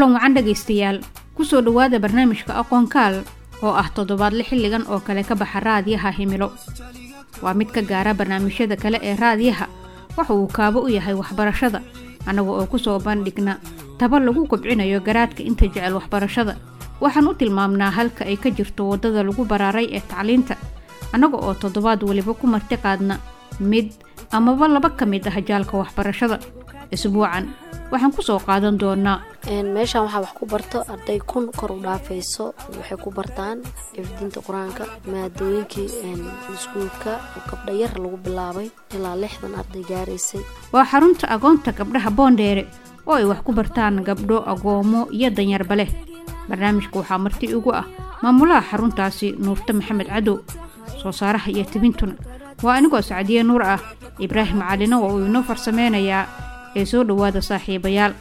kulan wacan dhageystayaal kusoo dhawaada barnaamijka aqoon kaal oo ah toddobaadle xilligan oo kale ka baxa raadiyaha Himilo. waa mid ka gaara barnaamijyada kale ee raadiyaha waxa uu kaabo u yahay waxbarashada anaga oo kusoo bandhigna taba lagu kobcinayo garaadka inta jecel waxbarashada. waxaan u tilmaamnaa halka ay ka jirto wadada lagu baraaray ee tacliinta anaga oo toddobaad waliba ku marti qaadna mid amaba laba ka mid ah jaalka waxbarashada. isbuucan waxaan ku soo qaadan doonaa meeshan waxa wax ku barto arday kun kor u dhaafayso waxay ku bartaan ifdiinta quraanka maadooyinkii iskuulka oo gabdha yar lagu bilaabay ilaa 60 arday gaaraysay. waa xarunta agoonta gabdhaha Boondheere oo ay wax ku bartaan gabdho agoomo iyo danyarba leh. barnaamijku waxaa marti ugu ah maamulaha xaruntaasi Nuurta Maxamed Cadow, soo saaraha iyo tibintuna waa anigoo Sacdiye Nuur ah. Ibraahim Calina oo uu inoo farsameynayaa ee soo dhawaada saaxiibayaal.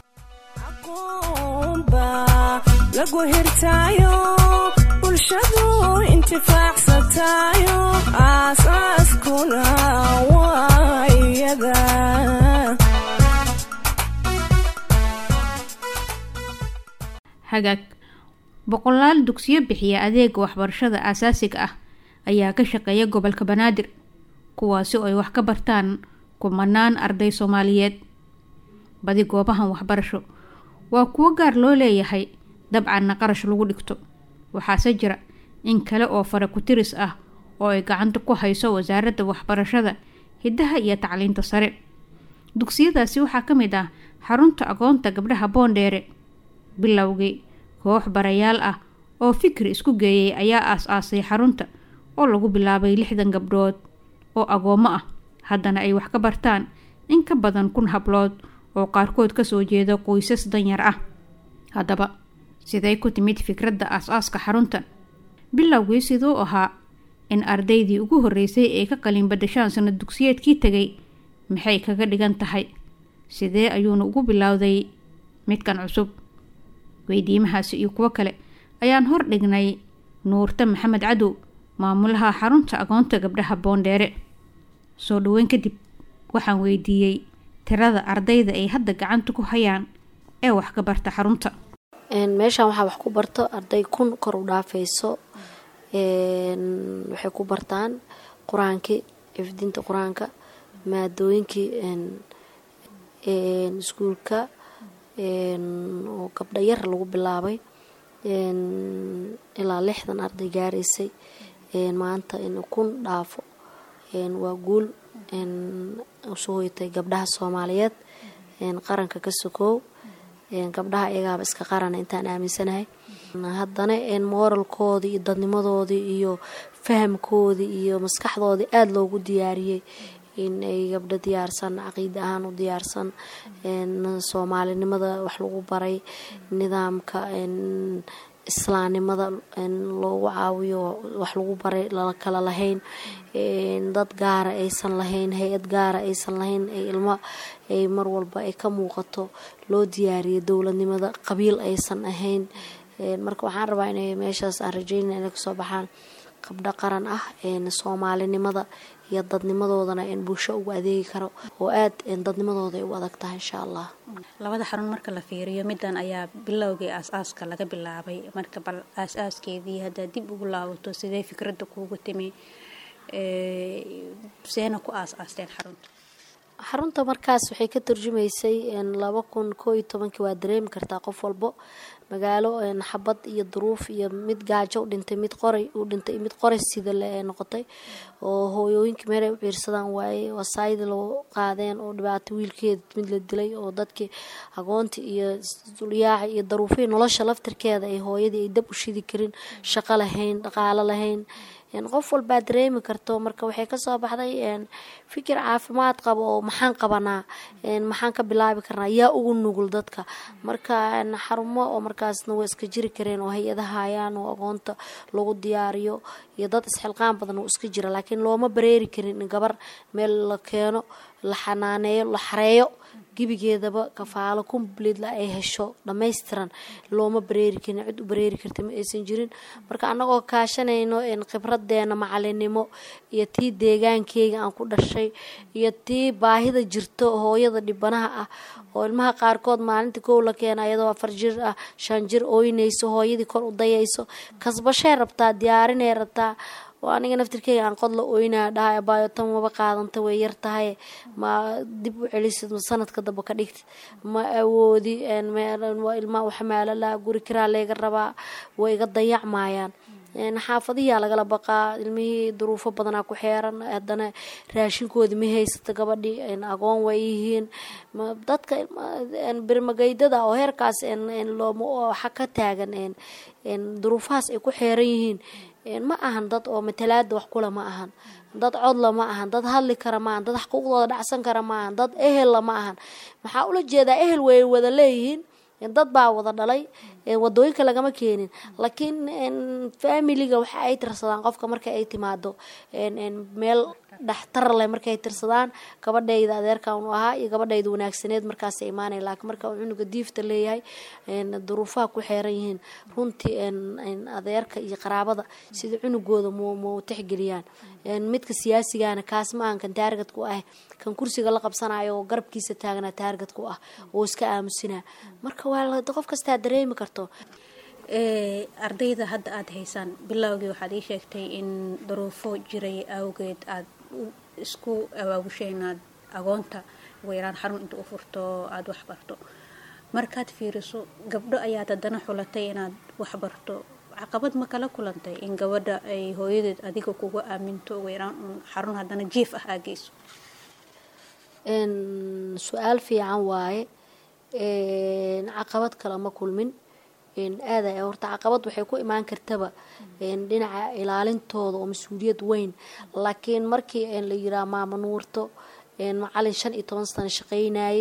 lagu hirtaayo bulshadu intifaacsataayo aasaaskuna waa iyada. hagaag boqolaal dugsiyo bixiya adeega waxbarashada aasaasiga ah ayaa ka shaqeeya gobolka Banaadir, kuwaasi oo ay wax ka bartaan kumanaan arday Soomaaliyeed. badi goobahan waxbarasho waa kuwo gaar loo leeyahay, dabcan qarash lagu dhigto. waxaase jira in kale oo fara ku tiris ah oo ay gacanta ku hayso wasaaradda waxbarashada, hidaha iyo tacliinta sare. dugsiyadaasi waxaa ka mid ah xarunta agoonta gabdhaha Boondheere. bilowgii koox barayaal ah oo fikir isku geeyay ayaa aas-aasay xarunta oo lagu bilaabay 60 gabdhood oo agoomo ah, haddana ay wax ka bartaan in ka badan 1,000 hablood oo qaarkood ka soo jeeda qoysas danyar ah. haddaba sidee ku timid fikradda aas-aaska xaruntan? bilowgii sidoo ahaa in ardaydii ugu horeysay ee ka qalin badashaan sanad dugsiyeedkii tagay maxay kaga dhigan tahay? sidee ayuuna ugu bilowday midkan cusub? weydiimahaasi iyo kuwo kale ayaan hor dhignay Nuurta Maxamed Cadow, maamulaha xarunta agoonta gabdhaha Boondheere. soo dhaweyn kadib waxaan weydiiyey tirada ardayda ay hadda gacanta ku hayaan ee wax ka barta xarunta. meeshan waxa wax ku barto arday kun kor u dhaafayso waxay ku bartaan quraanka ifdiinta quraanka maadooyinkii iskuulka oo gabdha yar lagu bilaabay ilaa 60 arday gaaraysay. maanta in kun dhaafo waa guul soo hoytay gabdhaha Soomaaliyeed qaranka ka sokow. gabdhaha iyagaaba iska qaran intaan aaminsanahay. haddana moralkoodii iyo dadnimadoodii iyo fahamkoodii iyo maskaxdoodii aad loogu diyaariyey in ay gabdho diyaarsan, caqiida ahaan u diyaarsan, Soomaalinimada wax lagu baray, nidaamka islaamnimada loogu caawiyo wax lagu baray, la kala lahayn, dad gaara aysan lahayn, hay-ad gaara aysan lahayn, ay ilmo ay mar walba ay ka muuqato loo diyaariyay dowladnimada, qabiil aysan ahayn. marka waxaan rabaa inay meeshaas aan rajeynaa inay kasoo baxaan gabdho qaran ah, Soomaalinimada iyo dadnimadoodana in bulsho ugu adeegi karo oo aad dadnimadooda ay u adag tahay insha Allah. labada xarun marka la fiiriyo midan ayaa bilowgii aas-aaska laga bilaabay. marka bal aas-aaskeedii hadda dib ugu laabato sidee fikradda kuugu timi seena ku aas-aasteen xarunta markaas waxay ka turjumaysay 2011 waa dareemi kartaa qof walbo magaalo xabad iyo duruuf iyo mid gaajo u dhintay, mid qoray u dhintay, mid qoray sida la noqotay oo hooyooyinka meel ay u ciirsadaan waaye wasaayid loo qaadeen oo dhibaato wiilkeed mid la dilay oo dadkii agoonta iyo dulyaaca iyo daruufii nolosha laftirkeeda ay hooyadii ay dab u shidi karin, shaqo lahayn, dhaqaale lahayn. qof walba dareemi karto. marka waxay ka soo baxday fikir caafimaad qabo oo maxaan qabanaa, maxaan ka bilaabi karnaa, yaa ugu nugul dadka. marka xarumo oo markaasna way iska jiri kareen oo hay-adaha hayaan oo aqoonta lagu diyaariyo iyo dad isxilqaan badan oo iska jira, laakiin looma bareeri karin in gabar meel la keeno la xanaaneeyo la xareeyo gebigeedaba kafaalo complete la ay hesho dhammaystiran looma bareeri karin cid u bareeri karta ma aysan jirin marka annagoo kaashanayno khibradeena macalinimo iyo tii deegaankeyga aan ku dhashay iyo tii baahida jirto hooyada dhibanaha ah oo ilmaha qaarkood maalintii kow la keena iyadoo 4 jir ah 5 jir ooynayso hooyadii kor u dayayso kasbashay rabtaa diyaarinay rabtaa waa aniga naftirkeyga aan qod la ooynaa dhahay abaayo tan waba qaadanta way yar tahay ma dib u celisid sanadka daba ka dhigtid ma awoodi waa ilmaha wax maala la guri kiraa leega rabaa way iga dayacmayaan xaafadiyaa lagala baqaa ilmihii duruufo badanaa ku xeeran haddana raashinkoodii ma haysata gabadhii agoon way yihiin dadka birmagaydada oo heerkaas looma waxa ka taagan duruufahaas ay ku xeeran yihiin ma ahan dad oo matalaada wax kula ma ahan dad codla ma ahan dad hadli kara ma ahan dad xuquuqdooda dhacsan kara ma ahan dad ehel ma ahan maxaa ula jeedaa ehel way wada leeyihiin dad baa wada dhalay wadooyinka lagama keenin laakiin familiga waxa ay tirsadaan qofka marka ay timaado meel dhaxtar leh markay tirsadaan gabadhayda adeerkan uu ahaa iyo gabadhayda wanaagsaneed markaas ay imaanay laakiin marka uu cunuga diifta leeyahay duruufaha ku xeeran yihiin runtii adeerka iyo qaraabada sida cunugooda mu tixgeliyaan midka siyaasigana kaas ma aan kan taarget ku ah kan kursiga la qabsanayo oo garabkiisa taagna taarget ku ah oo iska aamusina marka waa qof kasta dareemi karto ardayda hadda aad haysaan bilowgii waxaad ii sheegtay in duruufo jiray awgeed aad isku awaagusheynad agoonta weeraan xarun inta u furto aad wax barto markaad fiiriso gabdho ayaad haddana xulatay inaad wax barto caqabad ma kala kulantay in gabadha ay hooyadeed adiga kugu aaminto weeraan xarun haddana jiif ah aageyso su-aal fiican waaye caqabad kale ma kulmin aada horta caqabad waxay ku imaan kartaba dhinaca ilaalintooda oo mas-uuliyad weyn laakiin markii la yiraa maama nuurto macalin 15 sano shaqeynayay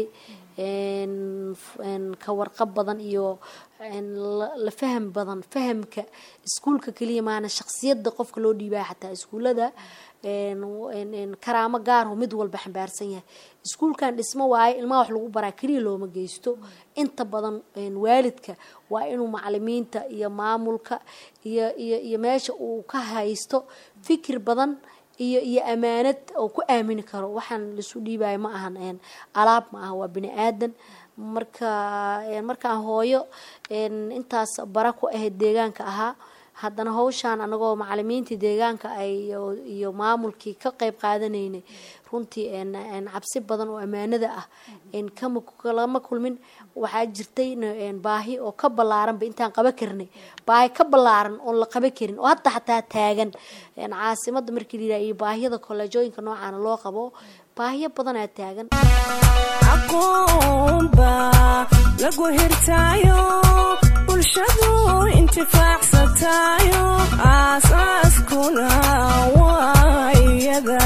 ka warqab badan iyo la faham badan fahamka iskuulka kaliya maana shakhsiyadda qofka loo dhiibaa xataa iskuulada karaamo gaar oo mid walba xambaarsan yahay iskuulkan dhismo waaye ilmaha wax lagu baraa kaliya looma geysto inta badan waalidka waa inuu macalimiinta iyo maamulka iyo meesha uu ka haysto fikir badan iyo amaanad oo ku aamini karo waxaan lisu dhiibay ma ahan alaab ma aha waa bini aadan markaan hooyo intaas bara ku ahayd deegaanka ahaa haddana hawshaan anagoo macalimiintii deegaanka iyo maamulkii ka qayb qaadanaynay runtii cabsi badan oo ammaanada ah kama kulmin waxaa jirtay baahi oo ka ballaaranba intaan qaba karnay baahi ka ballaaran oon la qaba karin oo hadda xataa taagan caasimada markii la yidhaha iyo baahiyada kolleejooyinka noocaana loo qabo baahiyo badanaa taagan aqoonba lagu hirtaayo bulshadu intifaacsatayo aasaaskuna waa iyada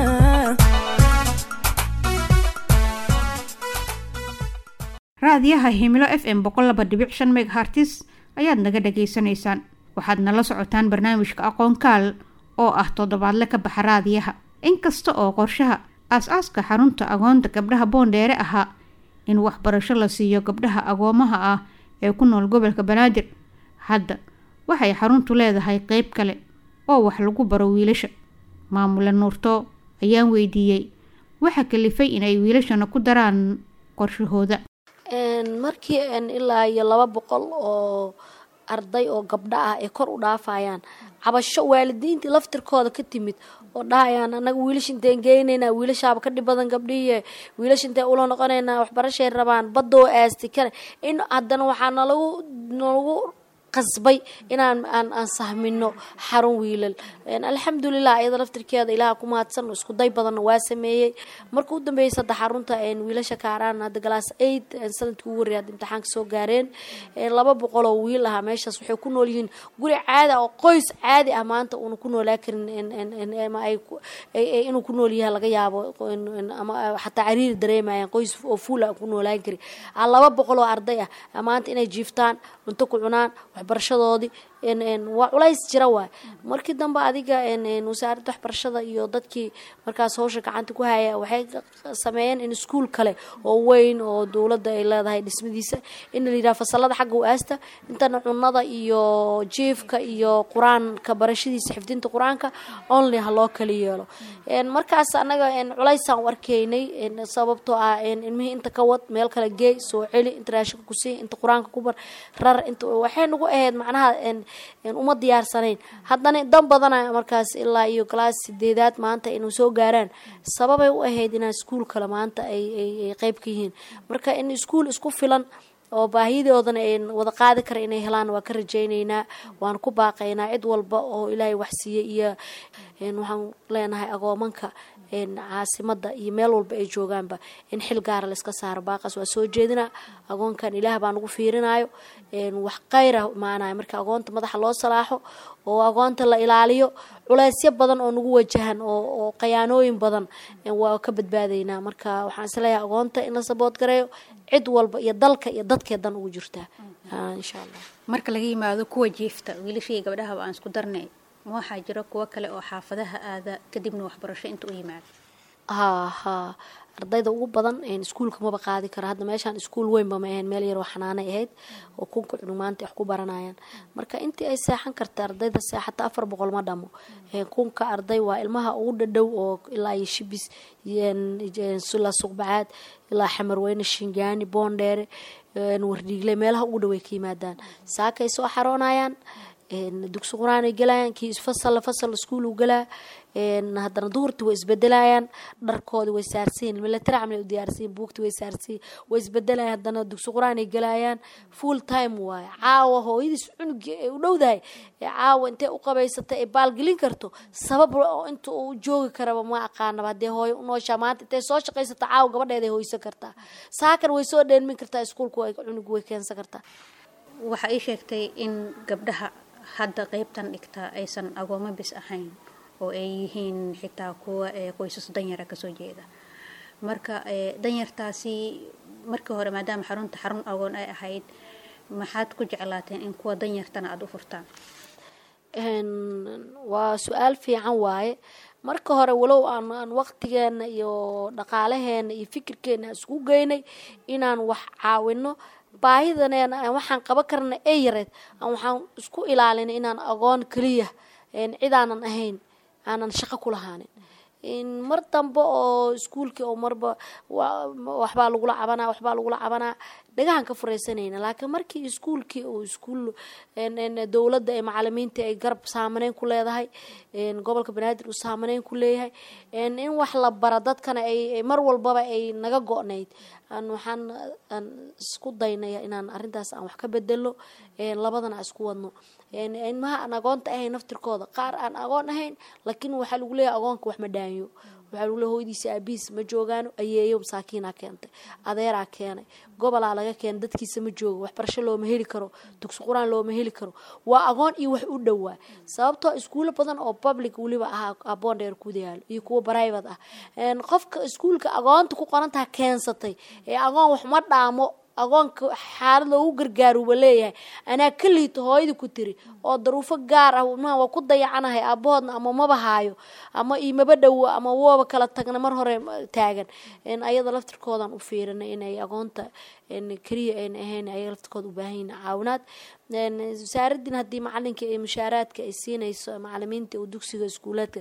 raadiyaha himilo FM 102.5 megahertz ayaad naga dhageysanaysaan waxaad nala socotaan barnaamijka aqoon kaal oo ah toddobaadle ka baxa raadiyaha inkasta oo qorshaha aasaaska xarunta agoonta gabdhaha Boondheere ahaa in waxbarasho la siiyo gabdhaha agoomaha ah ee ku nool gobolka Banaadir hadda waxay xaruntu leedahay qayb kale oo wax lagu baro wiilasha maamula Nuurto ayaan weydiiyay waxa kalifay inay wiilashana ku daraan qorshahooda markii ilaa iyo 200 oo arday oo gabdha ah ee kor u dhaafayaan cabasho waalidiintii laftirkooda ka timid oo dhahayaan anaga wiilasha inteen geynayna wiilashaaba ka dhib badan gabdhiye wiilasha intee ula noqonayna waxbarashay rabaan badoo aasti kale in haddana waxaa nalagu qasbay inaan aan sahmino xarun wiilal alxamdulilah iyada laftirkeeda ilaaha ku mahadsan isku day badan waa sameeyay markuu dambeeyay saddex xarunta wiilasha kaaraan hadda class 8 sanadkii ugu horeeyay imtixaanka soo gaareen 200 oo wiil ah meeshaas waxay ku nool yihiin guri caadi oo qoys caadi ah maanta uu ku noolaa karin inuu ku nool yahay laga yaabo ama xataa cariir dareemayaan qoys oo fuul ah ku noolaan kari 200 oo arday ah maanta inay jiiftaan cunto ku cunaan waxbarashadoodii waa culays jira waay markii dambe adiga wasaaradda waxbarashada iyo dadkii markaas hawsha gacanta ku haya waxay sameeyeen in iskuul kale oo weyn oo dowladda ay leedahay dhismadiisa in la yidhaha fasalada xagga u aasta intana cunada iyo jiifka iyo qur-aanka barashadiisa xifdinta qur-aanka only ha loo kala yeelo markaas annaga culaysaan u arkaynay sababtoo ah ilmihii inta ka wad meel kale geey soo celi inta raashinka ku sii inta qur-aanka ku bar rar inta waxay nagu ahayd macnaha uma diyaarsanayn haddana dan badana markaas ilaa iyo class 8aad maanta inuu soo gaaraan sababay u ahayd inaan iskuul kale maanta ay qayb ka yihiin marka in iskuul isku filan oo baahidoodana ay wada qaadi kara inay helaan waa ka rajaynaynaa waan ku baaqaynaa cid walba oo ilaahay wax siiyay iyo waxaan leenahay agoomanka caasimada iyo meel walba ay joogaanba in xil gaara la iska saaro baaqas waa soo jeedina agoonkan ilaah baan ugu fiirinayo wax qayra maanaay marka agoonta madaxa loo salaaxo oo agoonta la ilaaliyo culaysyo badan oo nagu wajahan oo qayaanooyin badan waa ka badbaadaynaa marka waxaan isleeyahay agoonta in la sabood gareeyo cid walba iyo dalka iyo dadkeedan ugu jirtaa insha Allah marka laga yimaado kuwa jiifta wiilashii gabdhaha aan isku darnay waxaa jira kuwa kale oo xaafadaha aada kadibna waxbarasho inta u yimaado ardayda ugu badan iskuulka maba qaadi kara hadda meeshaan iskuul weynba ma ahayn meel yar oo xanaanay ahayd oo kunka cunumaanta wax ku baranayaan marka intii ay seexan karta ardayda seexata 400 ma dhamo kunka arday waa ilmaha ugu dhadhow oo ilaa iyo shibis sula suqbacaad ilaa xamarweyne shingaani boondheere wardhiigle meelaha ugu dhaway ka yimaadaan saakay soo xaroonayaan dugsi quraan ay galayaan kii fasal iskuul u galaa haddana duhurtii way isbedelayaan dharkooda way saarsiin military amni u diyaarsiin buugta way saarsiin way isbedelayaan haddana dugsi quraan ay galayaan full time waay caawa hooyadiis cunugi ay u dhowdahay caawa intay u qabaysatay ay baalgelin karto sabab oo inta uu joogi karaba ma aqaanaba hadee hooyo noosha maanta intay soo shaqaysata caawa gabadheeda hooyso kartaa saakan way soo dheelmin kartaa iskuulku way cunugu way keensan kartaa waxa ay sheegtay in gabdhaha hadda qaybtan dhigta aysan agoomo bis ahayn oo ay yihiin xitaa kuwa qoysas danyara ka soo jeeda marka danyartaasi markii hore maadaama xarun agoon ay ahayd maxaad ku jeclaateen in kuwa danyartana aad u furtaan waa su'aal fiican waaye marka hore walow aan waqtigeena iyo dhaqaalaheena iyo fikirkeena isku geynay inaan wax caawino baahidaneena waxaan qaban karna ay yareed waxaan isku ilaalinay inaan agoon kaliya cidaanan ahayn aanan shaqo ku lahaanin mar dambe oo iskuulkii oo marba waxbaa lagula cabanaa dhagahan ka furaysanayna laakiin markii iskuulkii oo iskuul dowladda ee macallimiinta ay garab saamaneyn ku leedahay gobolka Banaadir uu saamaneyn ku leeyahay in wax la baro dadkana ay mar walbaba ay naga go'nayd waxaan isku daynaya inaan arintaas aan wax ka bedelo labadana isku wadno ilmaha aan agoonta ahayn naftirkooda qaar aan agoon ahayn laakiin waxa lagu leeyahay agoonka wax ma dhaanyo waxa lagu leeyahay hooyadiisa abiis ma joogaano ayeeyo masaakiina keentay adeeraa keenay gobolaa laga keenay dadkiisa ma joogo waxbarasho looma heli karo dugsi quraan looma heli karo waa agoon iyo wax u dhawaa sababtoo iskuulo badan oo public waliba ah boondheer ku yaal iyo kuwa private ah qofka iskuulka agoonta ku qorantaa keensatay agoon wax ma dhaamo agoonka xaalad loogu gargaaruba leeyahay anaa ka liito hooyada ku tiri oo daruufo gaar ah waa ku dayacanahay aabahoodna ama maba haayo ama imaba dhowo ama wooba kala tagna mar hore taagan ayada laftirkoodan u fiirinay inay agoonta kaliya ay ahayn ayaga laftirkooda u baahan yihiin caawinaad wasaaraddiina haddii macalinka ee mushaaraadka ay siinayso macalimiinta oo dugsiga iskuulaadka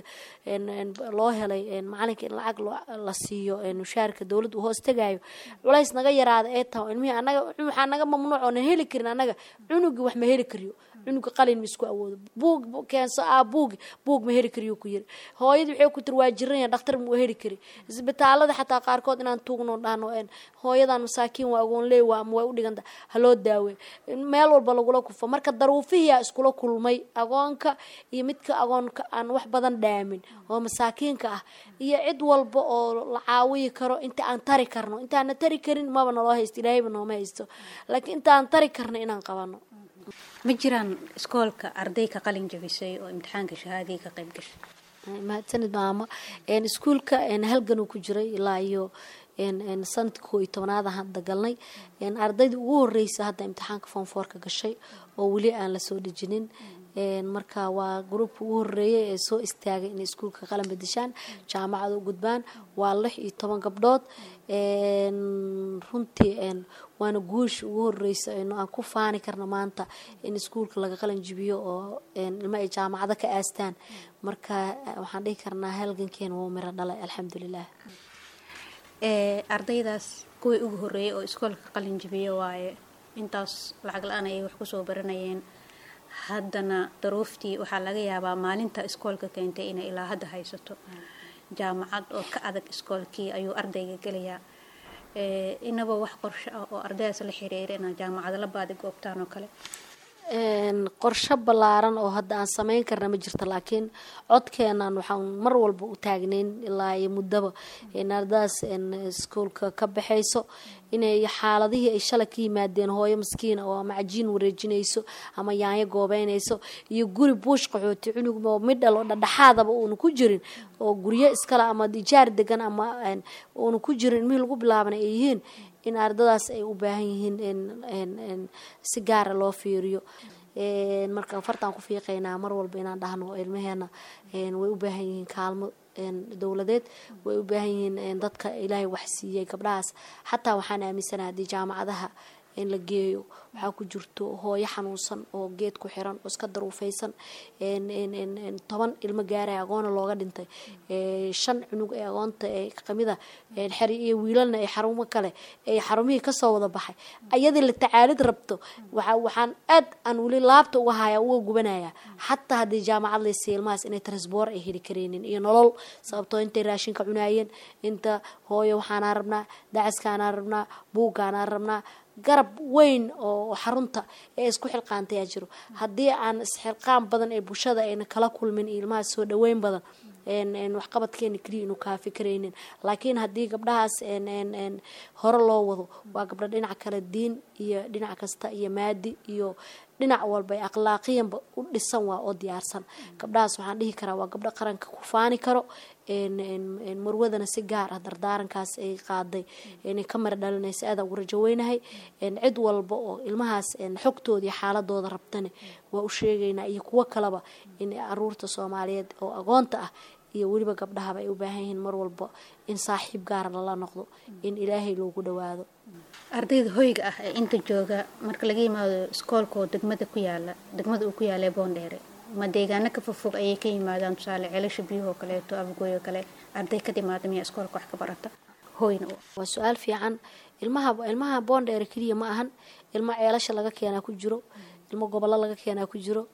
loo helay macalinka in lacag la siiyo mushaarka dowladda uu hoos tagayo culays naga yaraada ee tahay ilmihii anaga waxaa naga mamnuuc oo aan heli karin anaga cunugi wax ma heli kariyo cunuga qalin ma isku awoodo buug keenso buug ma heli kariyo ku yiri hooyadii waxay ku tir waa jiran dhakhtar ma heli kari isbitaalada xataa qaarkood inaan tuugno dhahno hooyadan masaakiin waa agoon leeyahay ama way u dhiganta haloo daawe meel walba lagula kufo marka daruufihiya iskula kulmay agoonka iyo midka agoonka aan wax badan dhaamin oo masaakiinka ah iyo cid walba oo la caawiyi karo inta aan tari karno inta aan tari karin maba naloo haysto ilaahayba nooma haysto laakiin inta aan tari karno inaan qabano ma jiraan iskoolka arday ka qalin jabisay oo imtixaanka shahaadiga ka qayb gashay mahadsanid maama iskuulka halgan uu ku jiray ilaa iyo sanadkii 11aad hadda galnay ardayda ugu horeysa hadda imtixaanka form 4 ka gashay oo weli aan la soo dhijinin marka waa groupka ugu horeeyay ee soo istaagay in iskuulka qalan bedeshaan jaamacada u gudbaan waa 16 gabdhood runtii waana guush ugu horeysa aan ku faani karno maanta in iskuulka laga qalan jibiyo oo ilmo ay jaamacada ka aastaan marka waxaan dhihi karnaa halgankeena waa miro dhalay alxamdulillaah ardaydaas kuwii ugu horeeyay oo iskoolka qalin jibiyo waaye intaas lacag la'aan ay wax ku soo baranayeen haddana daruuftii waxaa laga yaabaa maalinta iskoolka keentay inay ilaa hadda haysato jaamacad oo ka adag iskoolkii ayuu ardayga gelayaa inaba wax qorshe ah oo ardaydaas la xiriira inay jaamacad la baadi goobtaan oo kale qorshe balaaran oo hadda aan sameyn karna ma jirto laakiin codkeenan waxaan mar walba u taagnayn ilaa iyo muddaba ardaydaas iskoolka ka baxayso inay xaaladihii ay shalay ka yimaadeen hooyo miskiin oo ama cajiin wareejinayso ama yaanyo goobeynayso iyo guri buush qaxooti cunug oo midhal oo dhadhaxaadaba uuna ku jirin oo guryo iskala ama ijaar degan ama uuna ku jirin meel lagu bilaaban ay yihiin in ardaydaas ay u baahan yihiin si gaar ah loo fiiriyo marka fartaan ku fiiqaynaa mar walba inaan dhahno ilmaheena way u baahan yihiin kaalmo dowladeed way u baahan yihiin dadka ilaahay wax siiyay gabdhahaas xataa waxaan aaminsanahay hadii jaamacadaha in la geeyo waxaa ku jirto hooyo xanuunsan oo geed ku xiran oo iska daruufaysan 10 ilmo gaaray agoon looga dhintay 5 cunug ee agoonta ee qamida xari iyo wiilalna ay xarumo kale ay xarumihii ka soo wada baxay ayadii la tacaalid rabto waxaan aad aan wali laabta uga haya uga gubanaya xataa hadii jaamacad la siilmaas inay transboor ay heli kareenin iyo nolol sababtoo intay raashinka cunaayeen inta hooyo waxaan rabnaa dacaskaana rabnaa buugaana rabnaa garab weyn oo xarunta ee isku xilqaantay jiro hadii aan isxilqaan badan ee bulshada ayna kala kulmin ilmaha soo dhaweyn badan wax qabadkeena kaliya inuu ka fikiraynin laakiin hadii gabdhahaas hore loo wado waa gabdho dhinac kala diin iyo dhinac kasta iyo maadi iyo dhinac walba akhlaaqiyan u dhisan waa oo diyaarsan gabdhahaas waxaan dhihi karaa waa gabdho qaranka ku faani karo marwadana si gaar ah dardaarankaas ay qaaday inay ka mar dhalinaysa aad ugu rajaweynahay cid walba oo ilmahaas xogtooda iyo xaaladooda rabtane waa u sheegaynaa iyo kuwa kaleba in aruurta Soomaaliyeed oo agoonta ah iyo waliba gabdhaha ay u baahan yihiin mar walba in saaxiib gaar la noqdo in ilaahay loogu dhawaado ardayda hoyga ah ee inta jooga marka laga yimaado iskoolka degmada uu ku yaalay Boondheere ma deegaana ka fog ayay ka yimaadaan tusaale ceelasha biyo kale to afgooyo kale arday ka timaada miya iskoolka wax ka barata hoyna waa su'aal fiican ilmaha Boondheere kaliya ma ahan ilmo ceelasha laga keenaa ku jiro ilmo gobolada laga keenaa ku jiro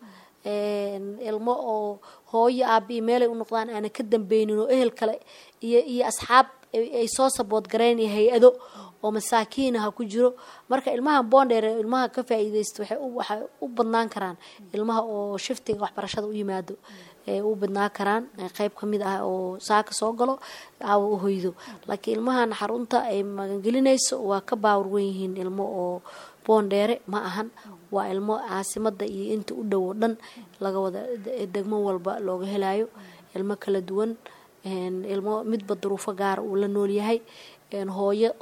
ilmo oo hooyo aabi meel ay u noqdaan aan ka dambeeynin oo ehel kale iyo asxaab ay soo sabood gareyn hay'ado oo masaakiinaha ku jiro marka ilmaha Boondheere ilmaha ka faa'iideysto waxay u badnaan karaan ilmaha oo shiftiga waxbarashada u yimaado u badnaan karaan qayb kamid ah oo saaka soo galo aaw u hoydo laakiin ilmahan xarunta ay magangelinayso waa ka baawar weyn yihiin ilmo oo Boondheere ma ahan waa ilmo caasimada iyo inta u dhow dhan laga wada degmo walba looga helayo ilmo kala duwan ilmo midba duruufo gaar uu la nool yahay hooyo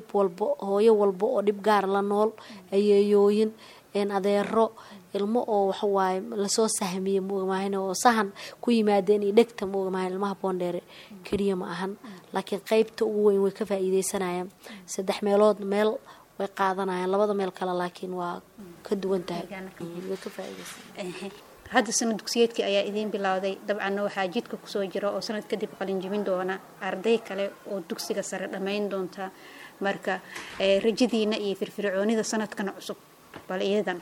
hooyo walba oo dhib gaar la nool ayeeyooyin adeero ilmo oo waxa waaye la soo sahmiyay moogmaahina oo sahan ku yimaadeen iyo dhegta moogmaahina ilmaha Boondheere kaliya ma ahan laakiin qaybta ugu weyn way ka faa'iideysanayaan 3 meelood meel way qaadanayaan 2 meel kale laakiin waa ka duwan tahay way ka faa'iideysan hadda sanad dugsiyeedkii ayaa idin bilowday dabcan waxaa jidka ku soo jira oo sanad kadib qalin jibin doona arday kale oo dugsiga sare dhameyn doonta marka rajadiina iyo firfircoonida sanadkan cusub bal iyadan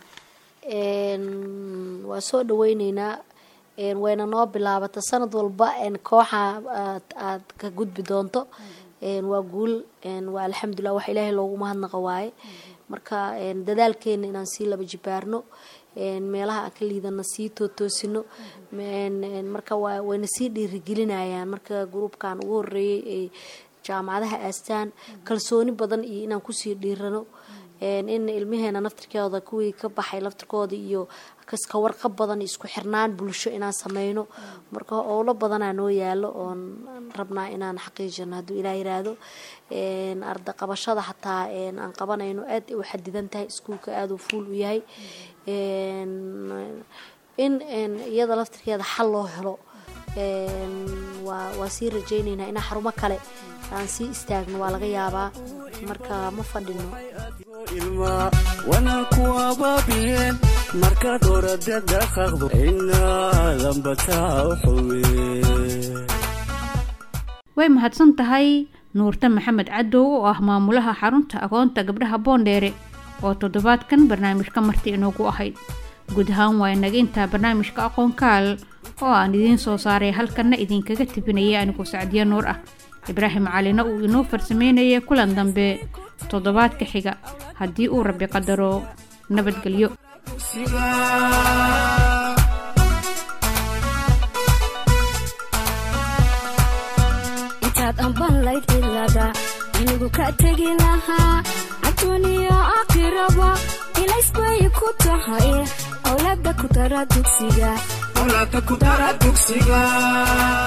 waa soo dhaweyneynaa wayna noo bilaabata sanad walba kooxa aad ka gudbi doonto waa guul waa alxamdulillah wax ilaahay loogu mahadnaqo waaye marka dadaalkeena inaan sii laba jibaarno meelaha aan ka liidana sii toosino marka wayna sii dhiirigelinayaan marka groupkan ugu horeeyay ay jaamacadaha aastaan kalsooni badan iyo inaan ku sii dhiirano in ilmaheena naftirkooda kuwii ka baxay laftirkooda iyo kaska warqab badan isku xirnaan bulsho inaan sameyno marka howlo badanaa noo yaalo oon rabnaa inaan xaqiijino hadduu ilaah yiraahdo arda qabashada xataa aan qabanayno aad u xadidan tahay iskuulka aad u fuul u yahay in iyada laftirkeeda xal loo helo waa sii rajaynaynaa in xarumo kale aan sii istaagno waa laga yaabaa marka ma fadhino ilma wana kuwa baabiyeen marka doorada dhaqaqdo inaadan bataa u xubeen way mahadsan tahay nuurta maxamed cadow oo ah maamulaha xarunta aqoonta gabdhaha Boondheere oo toddobaadkan barnaamijka marti inoogu ahayd guud ahaan waa inaga intaa barnaamijka aqoon kaal oo aan idiin soo saaray halkana idinkaga tibinaya anigu Sacdiya Nuur ah Ibraahim Calina uu inoo farsameynayay kulan dambe toddobaadka xiga haddii uu Rabbi qadaro nabadgelyo intaad amban layd ilaada anigu ka tegi lahaa adduuniya aakhiraba ilaysbay ku tahay awlaada ku dara dugsiga